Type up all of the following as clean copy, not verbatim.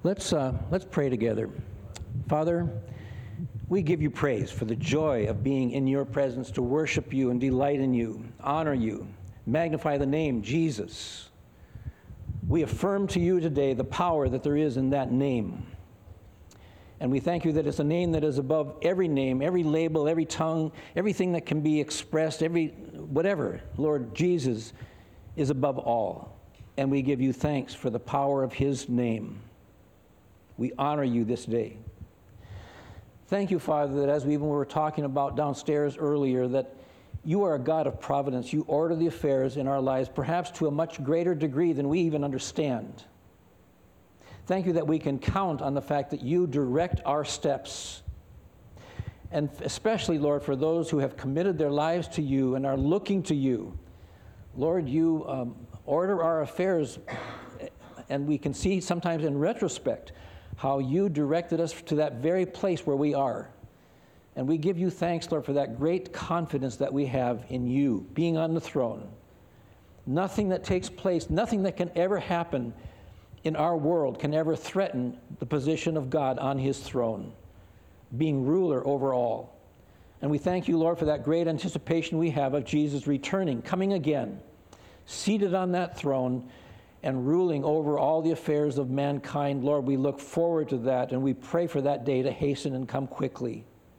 Let's pray together. Father, we give you praise for the joy of being in your presence, to worship you and delight in you, honor you, magnify the name Jesus. We affirm to you today the power that there is in that name. And we thank you that it's a name that is above every name, every label, every tongue, everything that can be expressed, whatever. Lord, Jesus is above all. And we give you thanks for the power of his name. We honor you this day. Thank you, Father, that as we even were talking about downstairs earlier, that you are a God of providence. You order the affairs in our lives, perhaps to a much greater degree than we even understand. Thank you that we can count on the fact that you direct our steps. And especially, Lord, for those who have committed their lives to you and are looking to you. Lord, you order our affairs, and we can see sometimes in retrospect how you directed us to that very place where we are. And we give you thanks, Lord, for that great confidence that we have in you, being on the throne. Nothing that takes place, nothing that can ever happen in our world can ever threaten the position of God on his throne, being ruler over all. And we thank you, Lord, for that great anticipation we have of Jesus returning, coming again, seated on that throne, and ruling over all the affairs of mankind. Lord, we look forward to that, and we pray for that day to hasten and come quickly.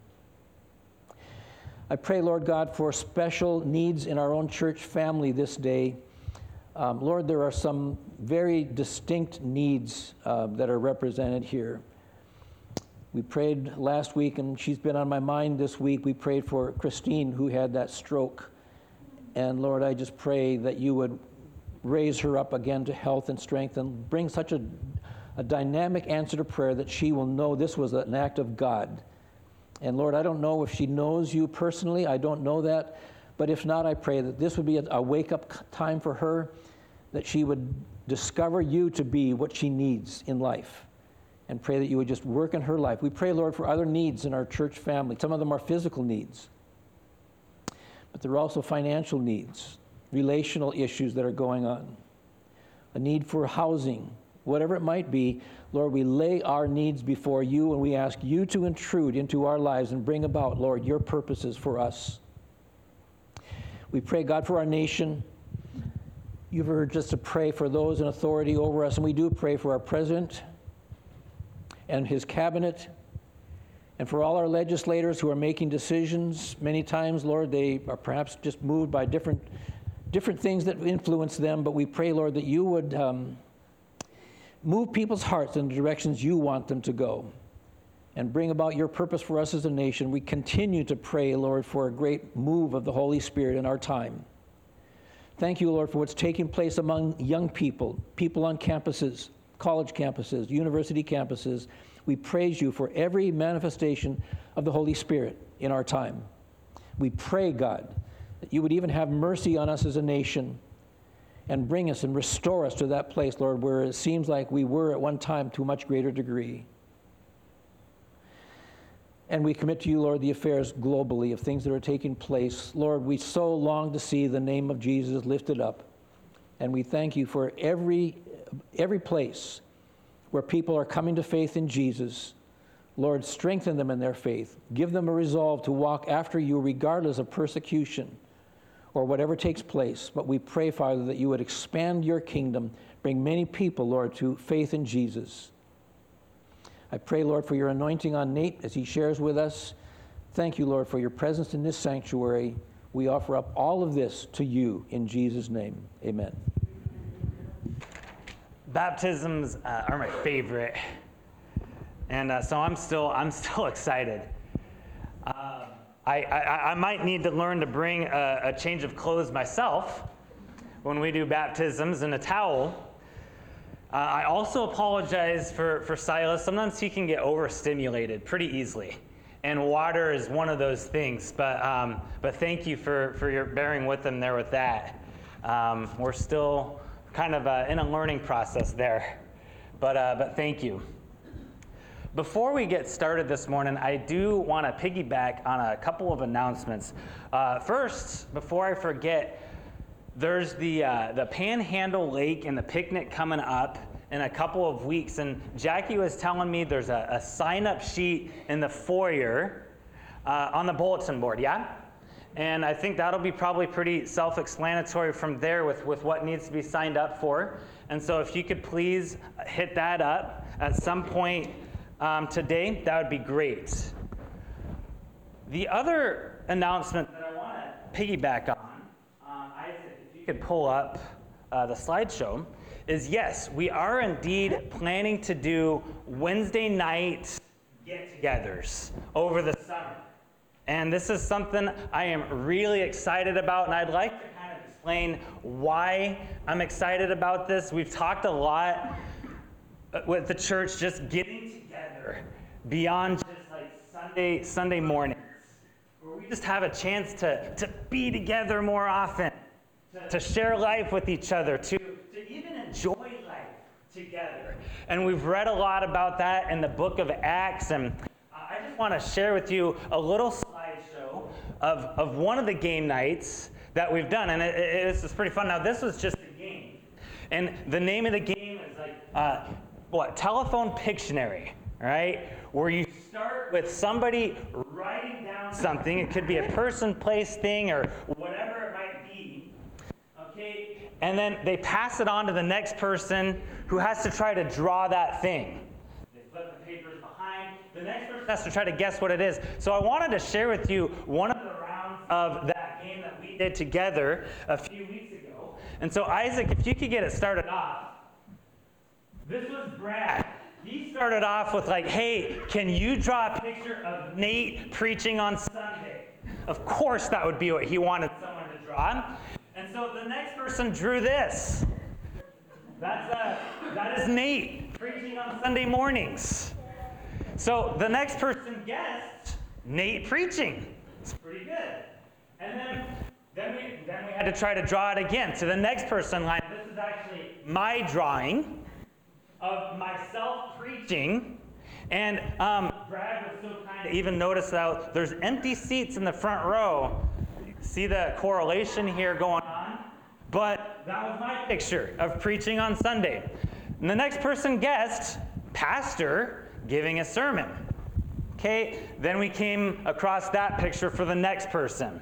I pray, Lord God, for special needs in our own church family this day. Lord, there are some very distinct needs that are represented here. We prayed last week, and she's been on my mind this week. We prayed for Christine, who had that stroke. And Lord, I just pray that you would raise her up again to health and strength and bring such a dynamic answer to prayer that she will know this was an act of God. And Lord, I don't know if she knows you personally. I don't know that. But if not, I pray that this would be a wake-up time for her, that she would discover you to be what she needs in life, and pray that you would just work in her life. We pray, Lord, for other needs in our church family. Some of them are physical needs, but there are also financial needs, relational issues that are going on, a need for housing, whatever it might be. Lord, we lay our needs before you, and we ask you to intrude into our lives and bring about, Lord, your purposes for us. We pray, God, for our nation. You've urged us to pray for those in authority over us, and we do pray for our president and his cabinet, and for all our legislators who are making decisions. Many times, Lord, they are perhaps just moved by different things that influence them, but we pray, Lord, that you would move people's hearts in the directions you want them to go and bring about your purpose for us as a nation. We continue to pray, Lord, for a great move of the Holy Spirit in our time. Thank you, Lord, for what's taking place among young people, people on campuses, college campuses, university campuses. We praise you for every manifestation of the Holy Spirit in our time. We pray, God, that you would even have mercy on us as a nation and bring us and restore us to that place, Lord, where it seems like we were at one time to a much greater degree. And we commit to you, Lord, the affairs globally of things that are taking place. Lord, we so long to see the name of Jesus lifted up. And we thank you for every place where people are coming to faith in Jesus. Lord, strengthen them in their faith. Give them a resolve to walk after you regardless of persecution or whatever takes place. But we pray, Father, that you would expand your kingdom, bring many people, Lord, to faith in Jesus. I pray, Lord, for your anointing on Nate as he shares with us. Thank you, Lord, for your presence in this sanctuary. We offer up all of this to you in Jesus' name. Amen. Baptisms are my favorite, and so I'm still excited. I might need to learn to bring a change of clothes myself when we do baptisms and a towel. I also apologize for Silas. Sometimes he can get overstimulated pretty easily, and water is one of those things. But thank you for your bearing with him there with that. We're still kind of in a learning process there, but thank you. Before we get started this morning, I do want to piggyback on a couple of announcements. First, before I forget, there's the Panhandle Lake and the picnic coming up in a couple of weeks. And Jackie was telling me there's a sign-up sheet in the foyer on the bulletin board, yeah? And I think that'll be probably pretty self-explanatory from there with what needs to be signed up for. And so if you could please hit that up at some point today, that would be great. The other announcement that I want to piggyback on, Isaac, if you could pull up the slideshow, is yes, we are indeed planning to do Wednesday night get-togethers over the summer. And this is something I am really excited about, and I'd like to kind of explain why I'm excited about this. We've talked a lot with the church just getting together beyond just like Sunday mornings, where we just have a chance to be together more often, to share life with each other, to even enjoy life together. And we've read a lot about that in the book of Acts, and I just want to share with you a little slideshow of one of the game nights that we've done, and it's pretty fun. Now, this was just a game, and the name of the game is like, Telephone Pictionary, right? Where you start with somebody writing down something. It could be a person, place, thing, or whatever it might be, okay? And then they pass it on to the next person who has to try to draw that thing. They flip the papers behind. The next person has to try to guess what it is. So I wanted to share with you one of the rounds of that game that we did together a few weeks ago. And so Isaac, if you could get it started off. This was Brad. He started off with like, hey, can you draw a picture of Nate preaching on Sunday? Of course that would be what he wanted someone to draw. And so the next person drew this. That is Nate preaching on Sunday mornings. So the next person guessed Nate preaching. It's pretty good. And then we had to try to draw it again. So the next person line, this is actually my drawing of myself preaching. And Brad was so kind to even notice that there's empty seats in the front row. See the correlation here going on? But that was my picture of preaching on Sunday. And the next person guessed pastor giving a sermon. Okay, then we came across that picture for the next person.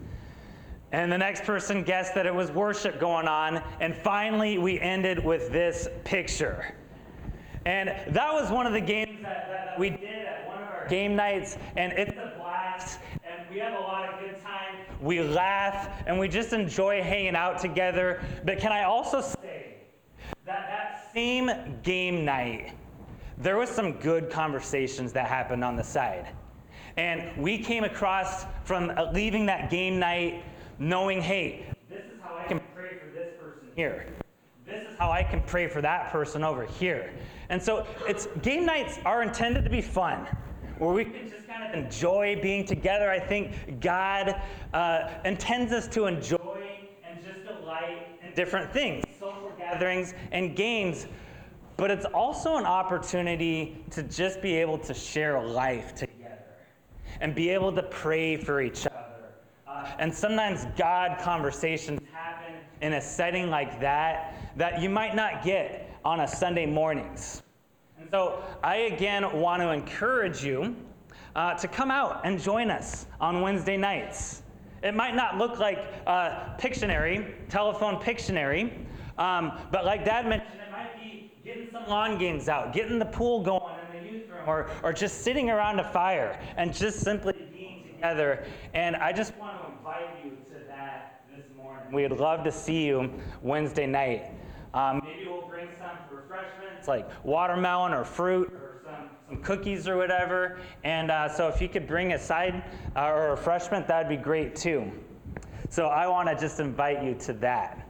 And the next person guessed that it was worship going on. And finally, we ended with this picture. And that was one of the games that we did at one of our game nights. And it's a blast. And we have a lot of good time. We laugh. And we just enjoy hanging out together. But can I also say that same game night, there was some good conversations that happened on the side. And we came across from leaving that game night knowing, hey, this is how I can pray for this person here. This is how I can pray for that person over here. And so game nights are intended to be fun, where we can just kind of enjoy being together. I think God intends us to enjoy and just delight in different things, social gatherings and games. But it's also an opportunity to just be able to share life together and be able to pray for each other. And sometimes God conversations happen in a setting like that you might not get on a Sunday mornings. And so I again want to encourage you to come out and join us on Wednesday nights. It might not look like Pictionary, Telephone Pictionary, but like Dad mentioned, it might be getting some lawn games out, getting the pool going in the youth room, or just sitting around a fire and just simply being together. And I just want to invite you to that this morning. We'd love to see you Wednesday night. Maybe we'll bring some refreshments like watermelon or fruit or some cookies or whatever. And so if you could bring a side or a refreshment, that'd be great too. So I want to just invite you to that.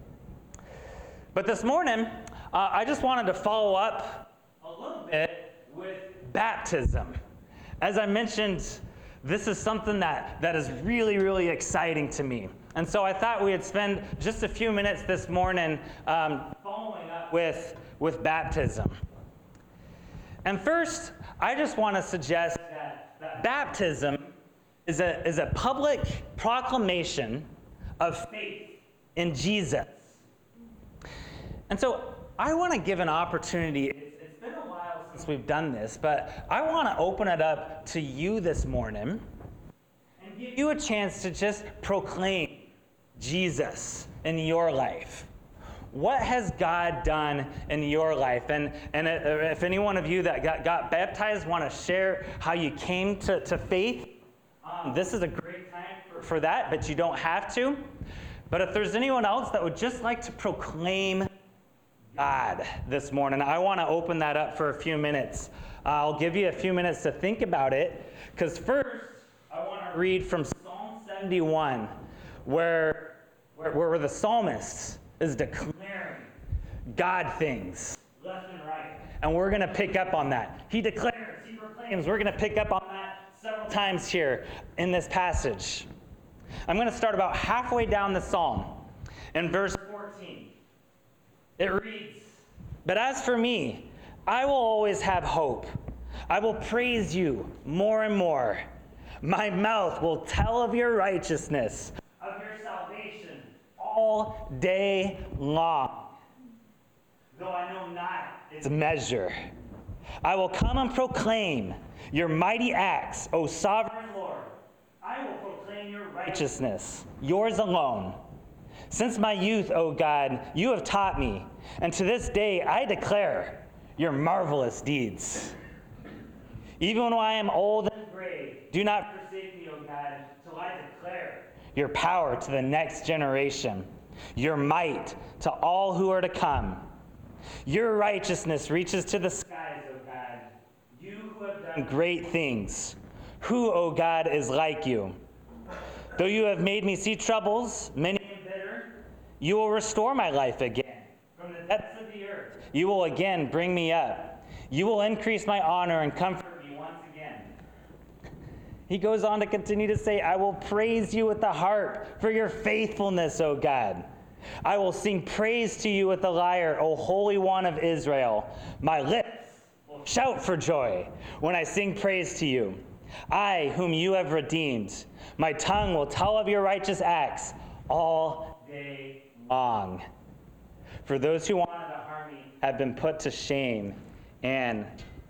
But this morning, I just wanted to follow up a little bit with baptism. As I mentioned, this is something that is really, really exciting to me. And so I thought we'd spend just a few minutes this morning following up with baptism. And first, I just want to suggest that baptism is a public proclamation of faith in Jesus. And so I want to give an opportunity. It's been a while since we've done this, but I want to open it up to you this morning and give you a chance to just proclaim Jesus in your life. What has God done in your life? And if any one of you that got baptized want to share how you came to faith, this is a great time for that, but you don't have to. But if there's anyone else that would just like to proclaim God this morning, I want to open that up for a few minutes. I'll give you a few minutes to think about it, because first I want to read from Psalm 71, where the psalmist is declaring God things left and right. And we're going to pick up on that. He declares, he proclaims. We're going to pick up on that several times here in this passage. I'm going to start about halfway down the psalm in verse 14. It reads, "But as for me, I will always have hope. I will praise you more and more. My mouth will tell of your righteousness, of your salvation all day long. Though I know not its measure, I will come and proclaim your mighty acts, O sovereign Lord. I will proclaim your righteousness, yours alone. Since my youth, O God, you have taught me, and to this day I declare your marvelous deeds. Even when I am old and gray, do not forsake me, O God, till I declare your power to the next generation, your might to all who are to come. Your righteousness reaches to the skies, O God. You who have done great things. Who, O God, is like you? Though you have made me see troubles, many and bitter, you will restore my life again. From the depths of the earth, you will again bring me up. You will increase my honor and comfort me once again." He goes on to continue to say, "I will praise you with the harp for your faithfulness, O God. I will sing praise to you with the lyre, O Holy One of Israel. My lips will shout for joy when I sing praise to you. I, whom you have redeemed, my tongue will tell of your righteous acts all day long. For those who wanted to harm me have been put to shame and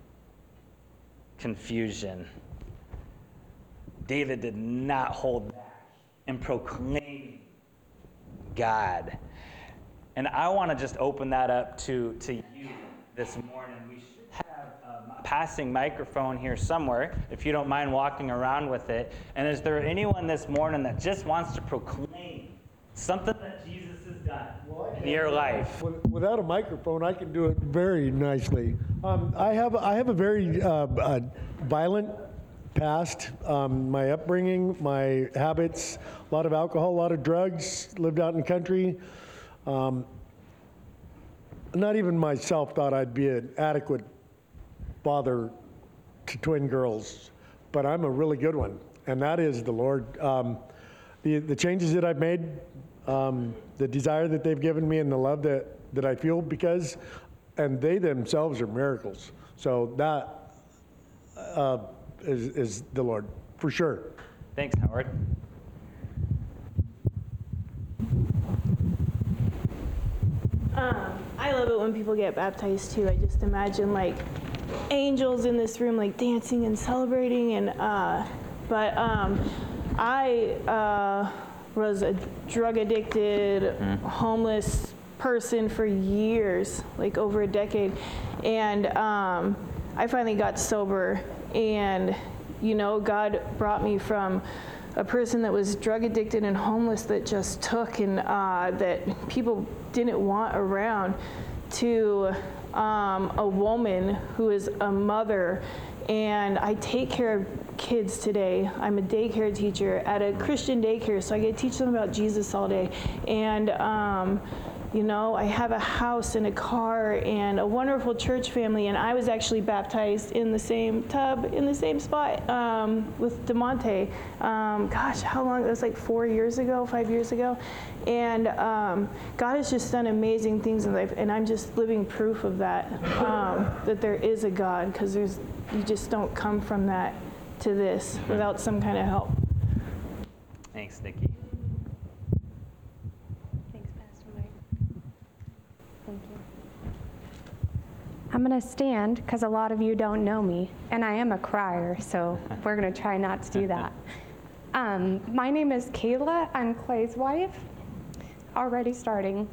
confusion." David did not hold back in proclaiming God. And I want to just open that up to you this morning. We should have a passing microphone here somewhere, if you don't mind walking around with it. And is there anyone this morning that just wants to proclaim something that Jesus has done in your life? Without a microphone, I can do it very nicely. I have a very violent past. My upbringing, my habits, a lot of alcohol, a lot of drugs, lived out in the country. Not even myself thought I'd be an adequate father to twin girls, but I'm a really good one, and that is the Lord. The changes that I've made, the desire that they've given me, and the love that I feel because, and they themselves are miracles. So that is the Lord, for sure. Thanks, Howard. I love it when people get baptized too. I just imagine like angels in this room like dancing and celebrating, and I was a drug addicted, homeless person for years, like over a decade, and I finally got sober, and God brought me from a person that was drug addicted and homeless that just took and that people didn't want around, to a woman who is a mother, and I take care of kids today. I'm a daycare teacher at a Christian daycare, so I get to teach them about Jesus all day. And I have a house and a car and a wonderful church family, and I was actually baptized in the same tub, in the same spot with DeMonte. Gosh, how long? It was like 5 years ago. And God has just done amazing things in life, and I'm just living proof of that, that there is a God, because you just don't come from that to this without some kind of help. Thanks, Nikki. Thanks, Pastor Mike. Thank you. I'm going to stand because a lot of you don't know me, and I am a crier, so we're going to try not to do that. My name is Kayla. I'm Clay's wife. Already starting.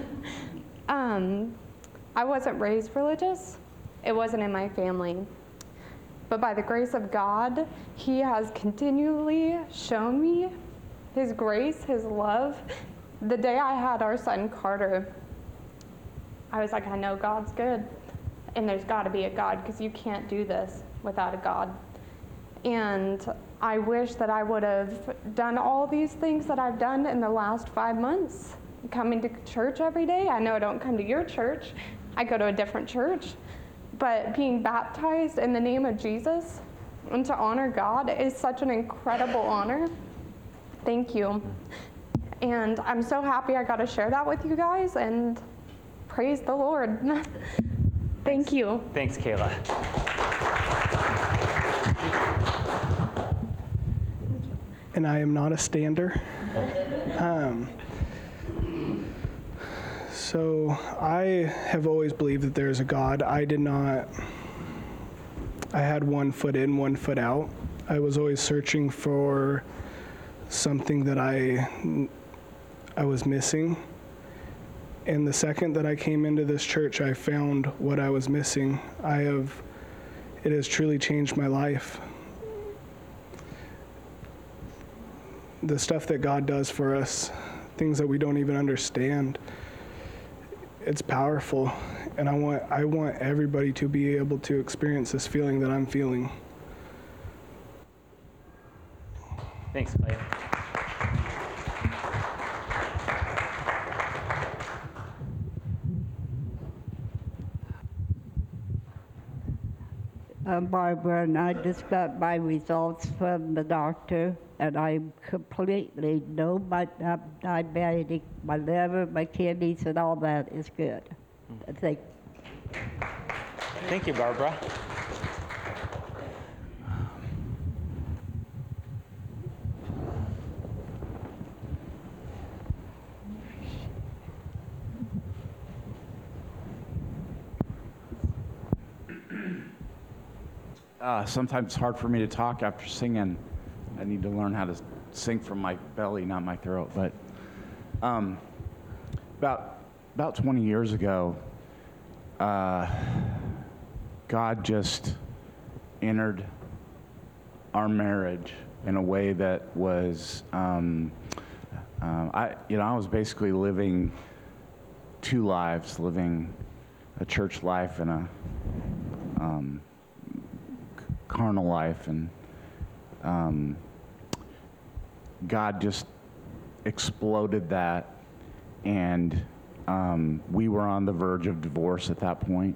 I wasn't raised religious. It wasn't in my family. But by the grace of God, He has continually shown me His grace, His love. The day I had our son Carter, I was like, I know God's good. And there's got to be a God, because you can't do this without a God. And I wish that I would have done all these things that I've done in the last 5 months. Coming to church every day. I know I don't come to your church. I go to a different church. But being baptized in the name of Jesus and to honor God is such an incredible honor. Thank you. And I'm so happy I got to share that with you guys, and praise the Lord. Thank you. Thanks, Kayla. And I am not a stander. So I have always believed that there is a God. I had 1 foot in, 1 foot out. I was always searching for something that I was missing. And the second that I came into this church, I found what I was missing. It has truly changed my life. The stuff that God does for us, things that we don't even understand, it's powerful. And I want everybody to be able to experience this feeling that I'm feeling. Thanks, Clay. I'm Barbara, and I just got my results from the doctor, and I'm completely I'm diabetic. My liver, my kidneys, and all that is good. Thank you, Barbara. Sometimes it's hard for me to talk after singing. I need to learn how to sing from my belly, not my throat. But about 20 years ago, God just entered our marriage in a way that was, I was basically living 2 lives, living a church life and a carnal life, and God just exploded that, and we were on the verge of divorce at that point.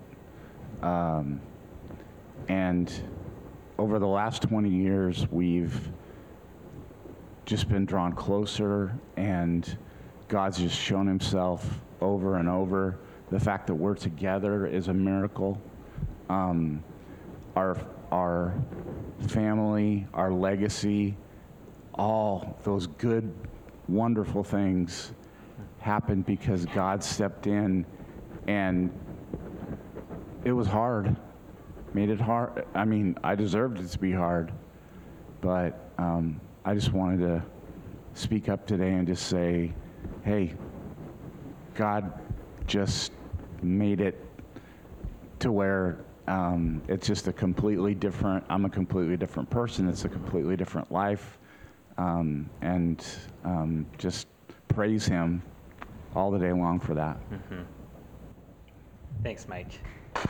And over the last 20 years, we've just been drawn closer, and God's just shown himself over and over. The fact that we're together is a miracle. Our family, our legacy, all those good, wonderful things happened because God stepped in, and it was hard. Made it hard. I mean, I deserved it to be hard, but I just wanted to speak up today and just say, hey, God just made it to where it's just a completely different, I'm a completely different person. It's a completely different life. And just praise him all the day long for that. Mm-hmm. Thanks, Mike.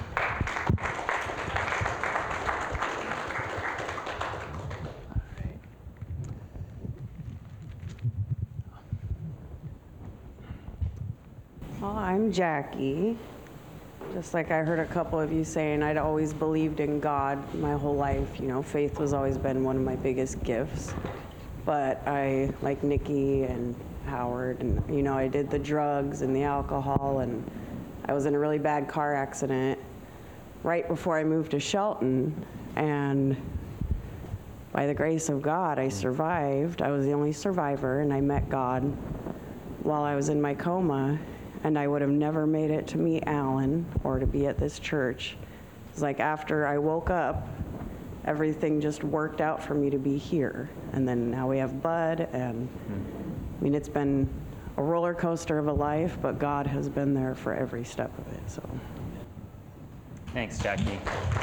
Well, I'm Jackie. Just like I heard a couple of you saying, I'd always believed in God my whole life. You know, faith has always been one of my biggest gifts. But I, like Nikki and Howard, and, you know, I did the drugs and the alcohol, and I was in a really bad car accident right before I moved to Shelton. And by the grace of God, I survived. I was the only survivor, and I met God while I was in my coma. and I would have never made it to meet Alan or to be at this church. It's like after I woke up, everything just worked out for me to be here. And then now we have Bud, and I mean, it's been a roller coaster of a life, but God has been there for every step of it, so. Thanks, Jackie.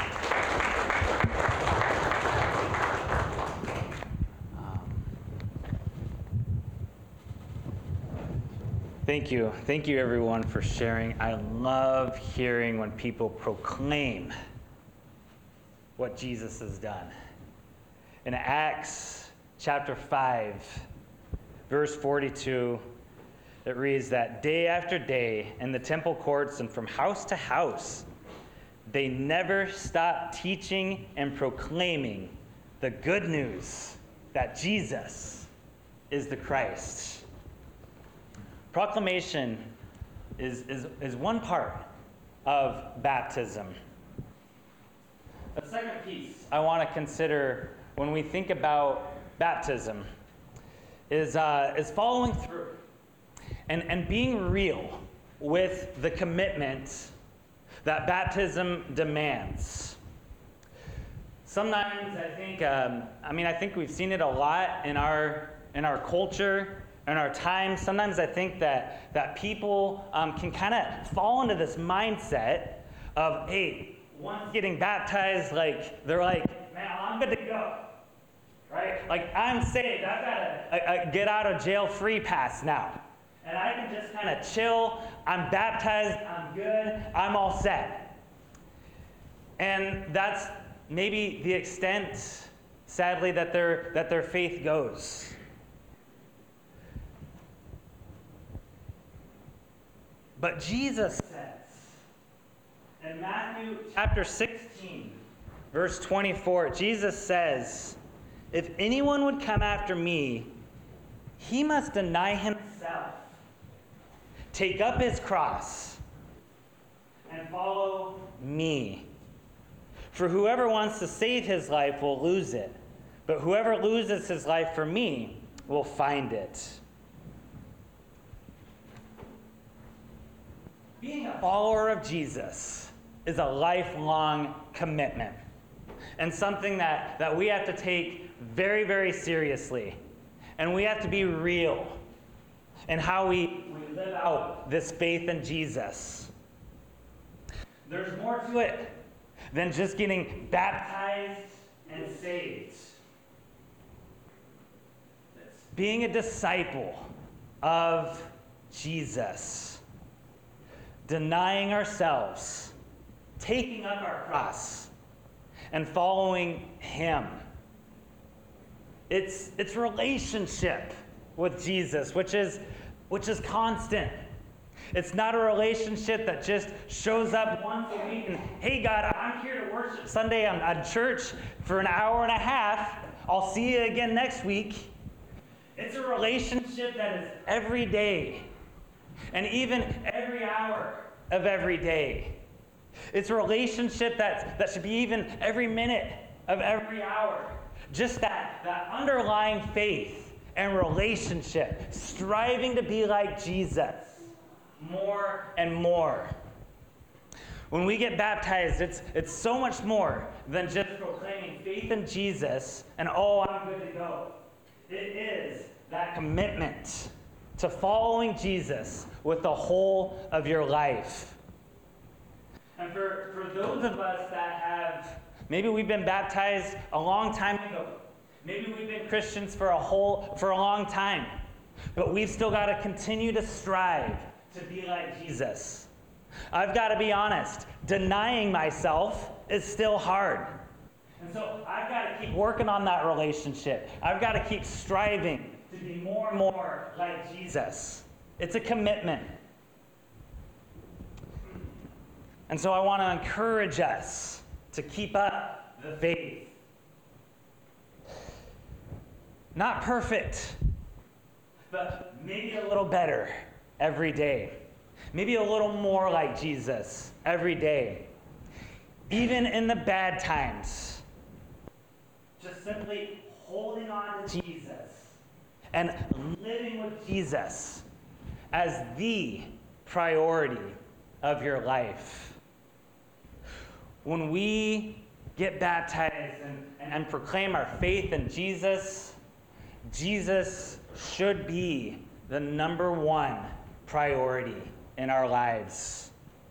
Thank you. Thank you, everyone, for sharing. I love hearing when people proclaim what Jesus has done. In Acts chapter 5, verse 42, it reads that day after day in the temple courts and from house to house, they never stopped teaching and proclaiming the good news that Jesus is the Christ. Proclamation is one part of baptism. The second piece I want to consider when we think about baptism is following through and being real with the commitment that baptism demands. Sometimes I think we've seen it a lot in our culture, in our time. Sometimes I think that people can kind of fall into this mindset of, hey, once getting baptized, like they're like, man, I'm good to go, right? Like I'm saved. I've got a get out of jail free pass now, and I can just kind of chill. I'm baptized. I'm good. I'm all set. And that's maybe the extent, sadly, that their faith goes. But Jesus says in Matthew chapter 16, verse 24, Jesus says, if anyone would come after me, he must deny himself, take up his cross, and follow me. For whoever wants to save his life will lose it, but whoever loses his life for me will find it. Being a follower of Jesus is a lifelong commitment and something that we have to take very, very seriously. And we have to be real in how we live out this faith in Jesus. There's more to it than just getting baptized and saved. Being a disciple of Jesus. Denying ourselves, taking up our cross, and following him. It's relationship with Jesus, which is constant. It's not a relationship that just shows up once a week and, hey God, I'm here to worship Sunday at church for an hour and a half. I'll see you again next week. It's a relationship that is every day. And even every hour of every day. It's a relationship that should be even every minute of every hour. Just that underlying faith and relationship, striving to be like Jesus more and more. When we get baptized, it's so much more than just proclaiming faith in Jesus and, oh, I'm good to go. It is that commitment to following Jesus with the whole of your life. And for those of us that have, maybe we've been baptized a long time ago. Maybe we've been Christians for a long time. But we've still got to continue to strive to be like Jesus. I've got to be honest, denying myself is still hard. And so I've got to keep working on that relationship. I've got to keep striving to be more and more like Jesus. It's a commitment. And so I want to encourage us to keep up the faith. Not perfect, but maybe a little better every day. Maybe a little more like Jesus every day. Even in the bad times. Just simply holding on to Jesus and living with Jesus as the priority of your life. When we get baptized and proclaim our faith in Jesus, Jesus should be the number one priority in our lives.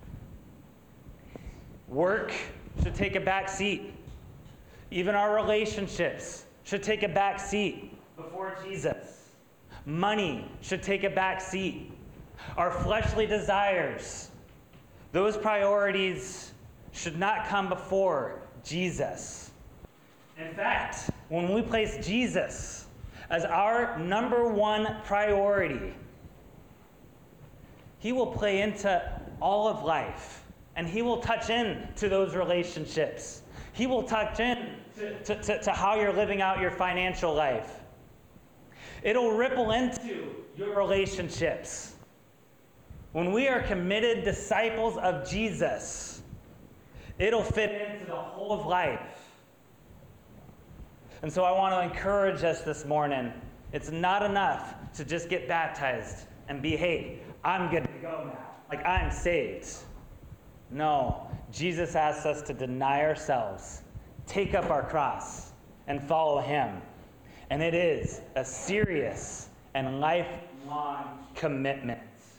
Work should take a back seat. Even our relationships should take a back seat before Jesus. Money should take a back seat. Our fleshly desires, those priorities should not come before Jesus. In fact, when we place Jesus as our number one priority, he will play into all of life, and he will touch into those relationships. He will touch in to how you're living out your financial life. It'll ripple into your relationships. When we are committed disciples of Jesus, it'll fit into the whole of life. And so I want to encourage us this morning. It's not enough to just get baptized and be, hey, I'm good to go now. Like, I'm saved. No, Jesus asks us to deny ourselves, take up our cross, and follow him. And it is a serious and lifelong commitment.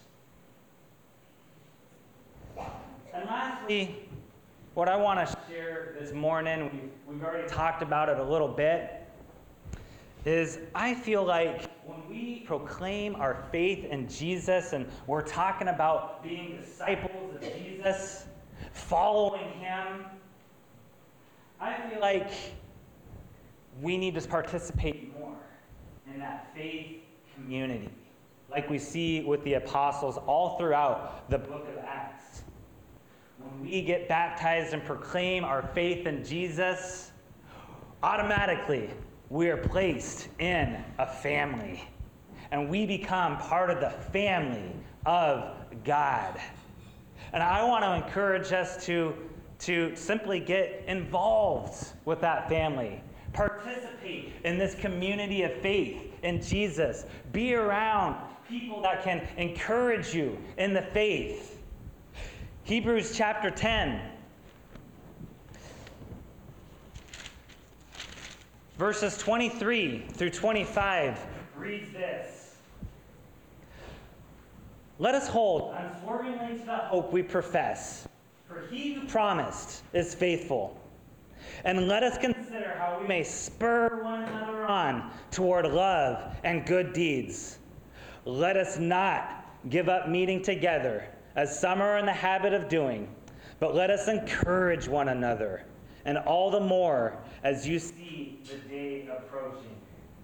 And lastly, what I want to share this morning, we've already talked about it a little bit, is I feel like when we proclaim our faith in Jesus and we're talking about being disciples of Jesus, following him, I feel like we need to participate more in that faith community, like we see with the apostles all throughout the book of Acts. When we get baptized and proclaim our faith in Jesus, automatically we are placed in a family, and we become part of the family of God. And I want to encourage us to simply get involved with that family. Participate in this community of faith in Jesus. Be around people that can encourage you in the faith. Hebrews chapter 10, verses 23 through 25 reads this. Let us hold unswervingly to the hope we profess, for he who promised is faithful. And let us consider how we may spur one another on toward love and good deeds. Let us not give up meeting together, as some are in the habit of doing, but let us encourage one another, and all the more as you see the day approaching.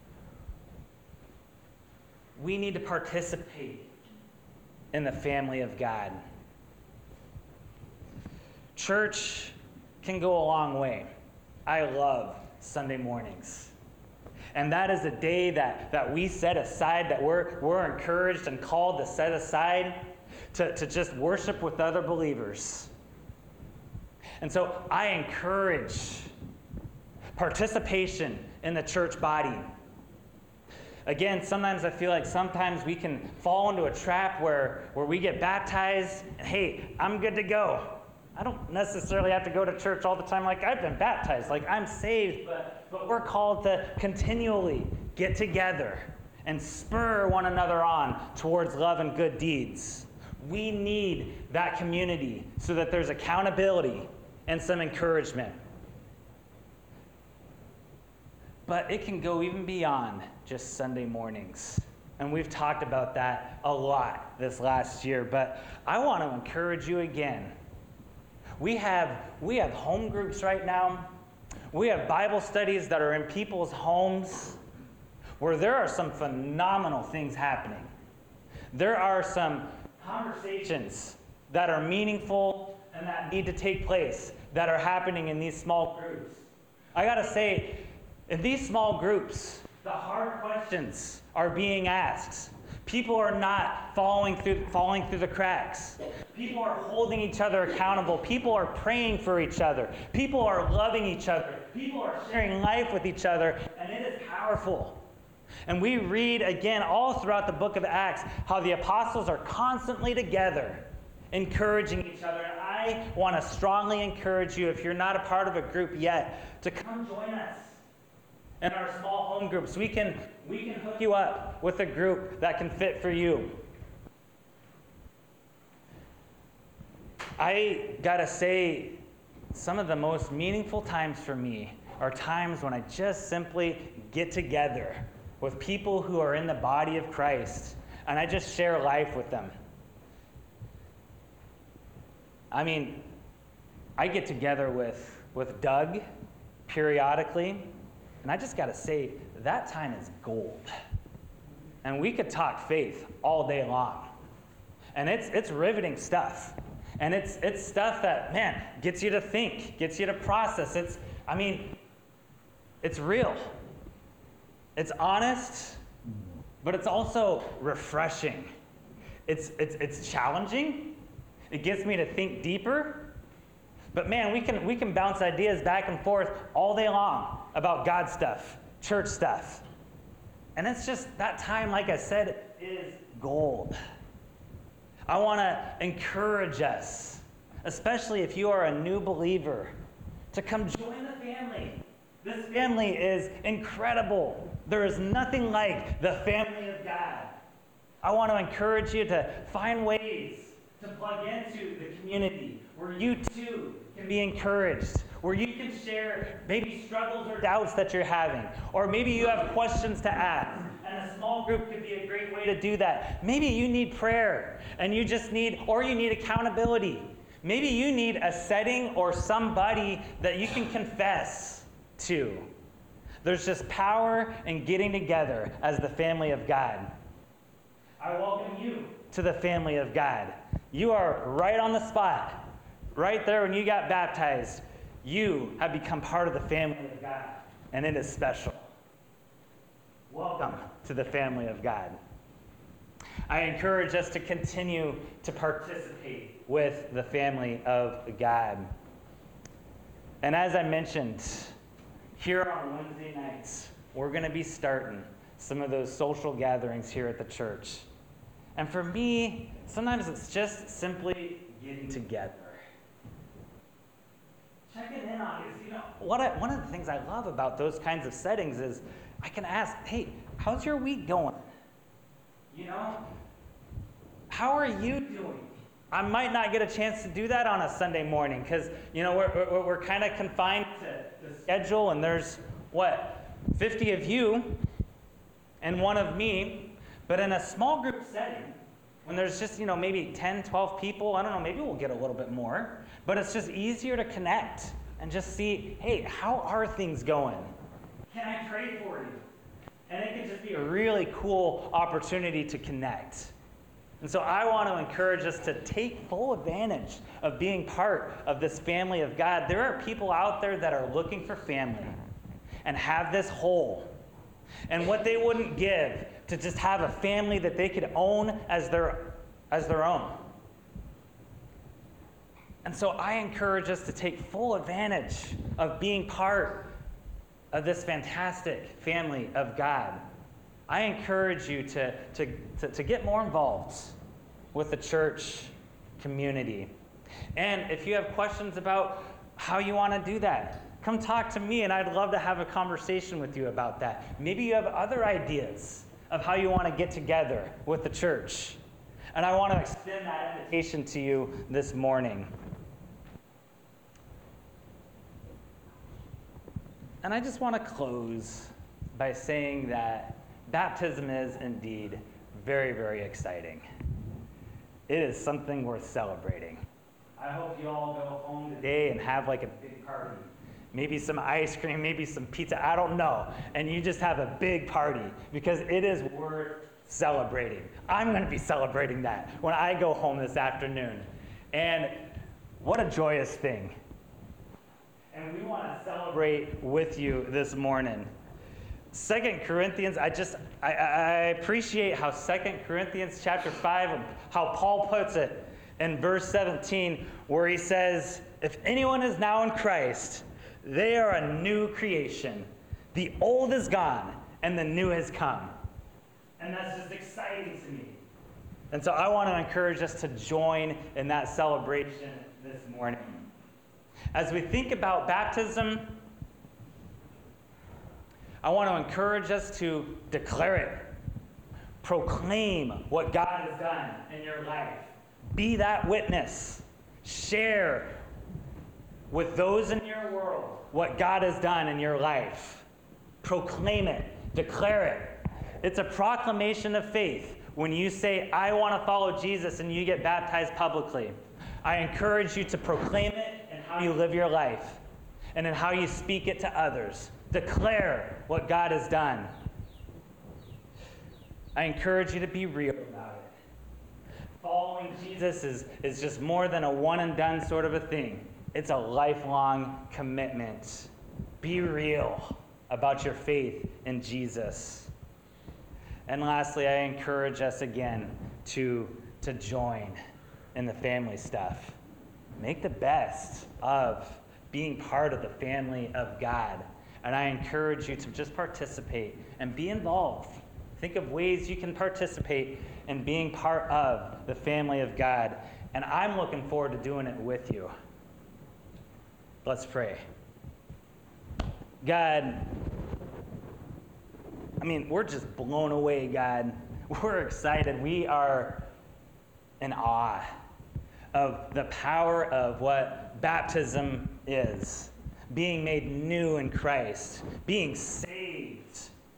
We need to participate in the family of God. Church can go a long way. I love Sunday mornings. And that is a day that we set aside, that we're encouraged and called to set aside to just worship with other believers. And so I encourage participation in the church body. Again, sometimes I feel like sometimes we can fall into a trap where we get baptized and, hey, I'm good to go. I don't necessarily have to go to church all the time like I've been baptized, like I'm saved, but we're called to continually get together and spur one another on towards love and good deeds. We need that community so that there's accountability and some encouragement. But it can go even beyond just Sunday mornings. And we've talked about that a lot this last year, but I want to encourage you again. We have home groups right now. We have Bible studies that are in people's homes where there are some phenomenal things happening. There are some conversations that are meaningful and that need to take place that are happening in these small groups. I gotta say, in these small groups, the hard questions are being asked. People are not falling through the cracks. People are holding each other accountable. People are praying for each other. People are loving each other. People are sharing life with each other, and it is powerful. And we read again all throughout the book of Acts how the apostles are constantly together, encouraging each other. And I want to strongly encourage you, if you're not a part of a group yet, to come join us in our small home groups. We can hook you up with a group that can fit for you. I gotta say, some of the most meaningful times for me are times when I just simply get together with people who are in the body of Christ, and I just share life with them. I mean, I get together with Doug periodically, and I just gotta say, that time is gold. And we could talk faith all day long. And it's riveting stuff. And it's stuff that, man, gets you to think, gets you to process. It's real. It's honest, but it's also refreshing. It's challenging. It gets me to think deeper. But man, we can bounce ideas back and forth all day long about God stuff, church stuff. And it's just that time, like I said, is gold. I want to encourage us, especially if you are a new believer, to come join the family. This family is incredible. There is nothing like the family of God. I want to encourage you to find ways to plug into the community where you too can be encouraged, where you can share maybe struggles or doubts that you're having, or maybe you have questions to ask. And a small group could be a great way to do that. Maybe you need prayer and you need accountability. Maybe you need a setting or somebody that you can confess to. There's just power in getting together as the family of God. I welcome you to the family of God. You are right on the spot, right there when you got baptized. You have become part of the family of God, and it is special. Welcome to the family of God. I encourage us to continue to participate with the family of God. And as I mentioned, here on Wednesday nights, we're going to be starting some of those social gatherings here at the church. And for me, sometimes it's just simply getting together. Checking in on you. One of the things I love about those kinds of settings is I can ask, hey, how's your week going? How are you doing? I might not get a chance to do that on a Sunday morning because, we're kind of confined to the schedule, and there's, 50 of you and one of me. But in a small group setting, when there's just, maybe 10, 12 people, I don't know, maybe we'll get a little bit more. But it's just easier to connect and just see, hey, how are things going? Can I pray for you? And it can just be a really cool opportunity to connect. And so I want to encourage us to take full advantage of being part of this family of God. There are people out there that are looking for family and have this hole. And what they wouldn't give to just have a family that they could own as their own. And so I encourage us to take full advantage of being part of this fantastic family of God. I encourage you to get more involved with the church community. And if you have questions about how you want to do that, come talk to me, and I'd love to have a conversation with you about that. Maybe you have other ideas of how you want to get together with the church. And I want to extend that invitation to you this morning. And I just want to close by saying that baptism is indeed very, very exciting. It is something worth celebrating. I hope you all go home today and have like a big party. Maybe some ice cream, maybe some pizza, I don't know. And you just have a big party because it is worth celebrating. I'm going to be celebrating that when I go home this afternoon. And what a joyous thing. And we want to celebrate with you this morning. 2 Corinthians, I appreciate how 2 Corinthians chapter 5, how Paul puts it in verse 17, where he says, if anyone is now in Christ, they are a new creation. The old is gone, and the new has come. And that's just exciting to me. And so I want to encourage us to join in that celebration this morning. As we think about baptism, I want to encourage us to declare it. Proclaim what God has done in your life. Be that witness. Share with those in your world what God has done in your life. Proclaim it. Declare it. It's a proclamation of faith when you say, I want to follow Jesus, and you get baptized publicly. I encourage you to proclaim it in how you live your life and in how you speak it to others. Declare what God has done. I encourage you to be real about it. Following Jesus is just more than a one and done sort of a thing. It's a lifelong commitment. Be real about your faith in Jesus. And lastly, I encourage us again to join in the family stuff. Make the best of being part of the family of God. And I encourage you to just participate and be involved. Think of ways you can participate in being part of the family of God. And I'm looking forward to doing it with you. Let's pray. God, we're just blown away, God. We're excited. We are in awe of the power of what baptism is. Being made new in Christ, being saved,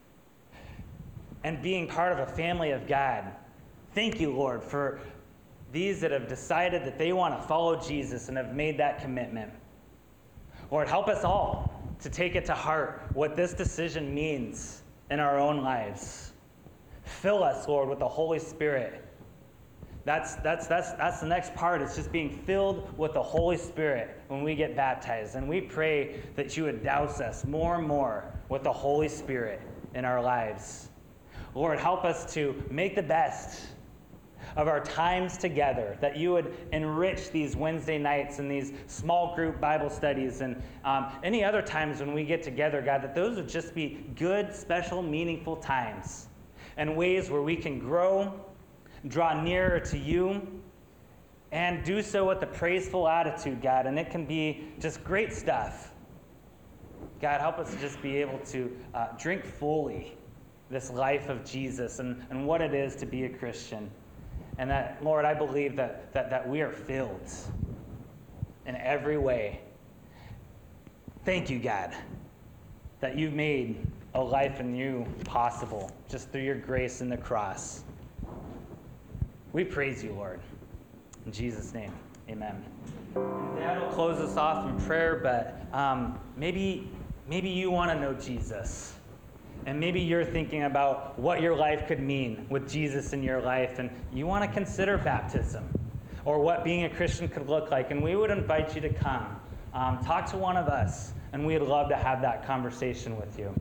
and being part of a family of God. Thank you, Lord, for these that have decided that they want to follow Jesus and have made that commitment. Lord, help us all to take it to heart what this decision means in our own lives. Fill us, Lord, with the Holy Spirit. That's the next part. It's just being filled with the Holy Spirit when we get baptized. And we pray that you would douse us more and more with the Holy Spirit in our lives. Lord, help us to make the best of our times together, that you would enrich these Wednesday nights and these small group Bible studies and any other times when we get together, God, that those would just be good, special, meaningful times and ways where we can grow, draw nearer to you, and do so with a praiseful attitude, God. And it can be just great stuff. God, help us to just be able to drink fully this life of Jesus and what it is to be a Christian. And that, Lord, I believe that we are filled in every way. Thank you, God, that you've made a life in you possible just through your grace in the cross. We praise you, Lord. In Jesus' name, amen. Dad will close us off in prayer, but maybe you want to know Jesus. And maybe you're thinking about what your life could mean with Jesus in your life, and you want to consider baptism or what being a Christian could look like. And we would invite you to come. Talk to one of us, and we'd love to have that conversation with you.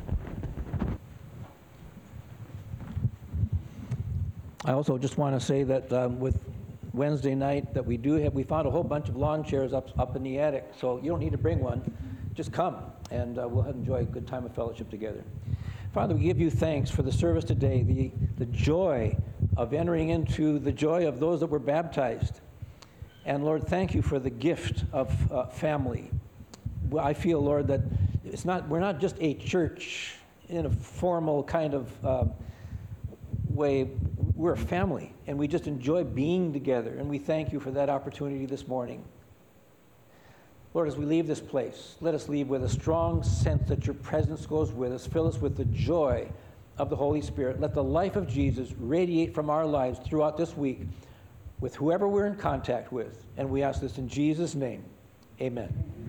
I also just want to say that with Wednesday night that we found a whole bunch of lawn chairs up in the attic, so you don't need to bring one. Just come, and we'll enjoy a good time of fellowship together. Father, we give you thanks for the service today, the joy of entering into the joy of those that were baptized. And Lord, thank you for the gift of family. I feel, Lord, that we're not just a church in a formal kind of way. We're a family, and we just enjoy being together, and we thank you for that opportunity this morning. Lord, as we leave this place, let us leave with a strong sense that your presence goes with us. Fill us with the joy of the Holy Spirit. Let the life of Jesus radiate from our lives throughout this week with whoever we're in contact with. And we ask this in Jesus' name. Amen.